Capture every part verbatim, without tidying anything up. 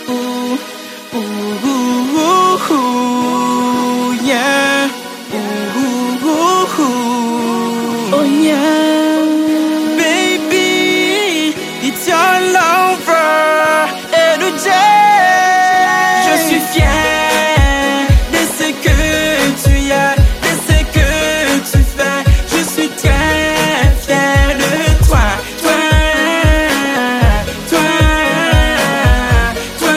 ooh, ooh, ooh, ooh, yeah, ooh, ooh, ooh, oh yeah, baby, it's your lover, et le jet. Je suis fier de ce que tu as, de ce que tu fais. Je suis très fier de toi, toi, toi, toi,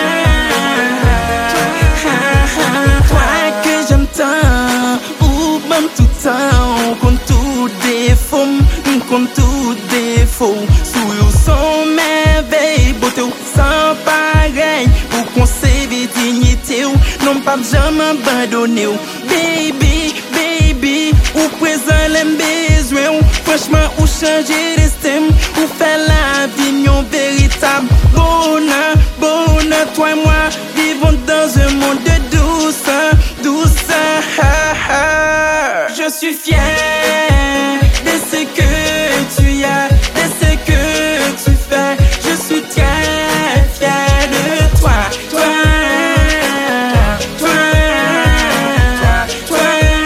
toi que j'aime tant, ou même tout temps, contre tout défaut, contre tout défaut. Sous le son merveille, beauté sans pareil, pour conserver dignité, non pas jamais abandonner. Baby, baby, ou présent les besoins, franchement ou changer d'estime, ou faire la vie mieux véritable. Bonheur, bonheur, toi et moi, vivons dans un monde de douceur, douceur. Je suis fier de ce que tu as, de ce que tu fais. Je suis très fier de toi, toi, toi, toi,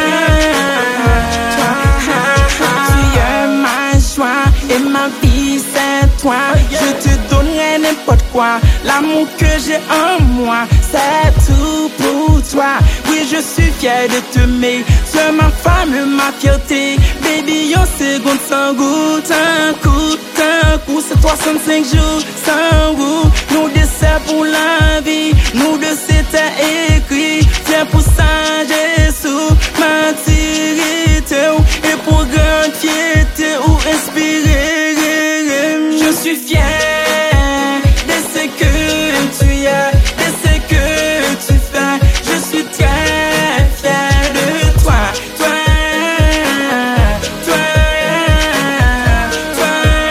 toi. Tu es ma joie et ma vie, c'est toi. Je te donnerai n'importe quoi. L'amour que j'ai en moi, c'est tout pour toi. Oui, je suis fier de t'aimer. Tu es ma femme, ma fierté. Baby, une seconde sans goût, un coup, un coup. C'est trois cent cinq jours sans goût. Nous deux, c'est pour la vie. Nous deux, c'était écrit. Viens pour ça, Jésus, maturité. Et pour grande fierté ou inspirer. Je suis fier de ce que tu as, de ce que tu fais. Je suis très fier de toi, toi, toi, toi,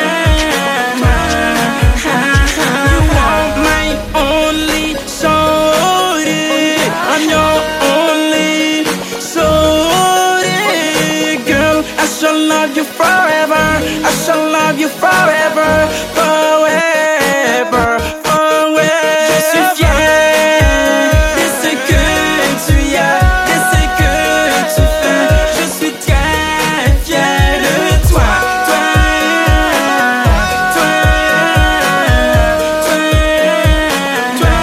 toi. You are my only shorty, I'm your only shorty. Girl, I shall love you forever, I shall love you forever, forever, forever. Je suis fier de ce que tu as, de ce que tu fais. Je suis très fier de toi, toi, toi, toi, toi.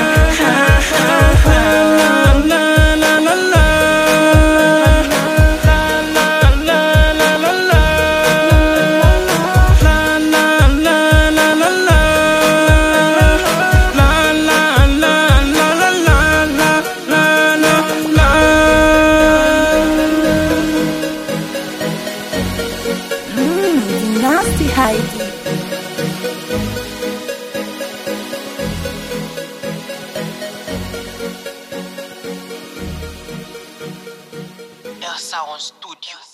La, la, la, la, la. La, la, la, la, la. La, la, la, la, la, la. La, la, la, la, la, la, la, la, la. Mmm, nasty Heidi. Air Sound Studio.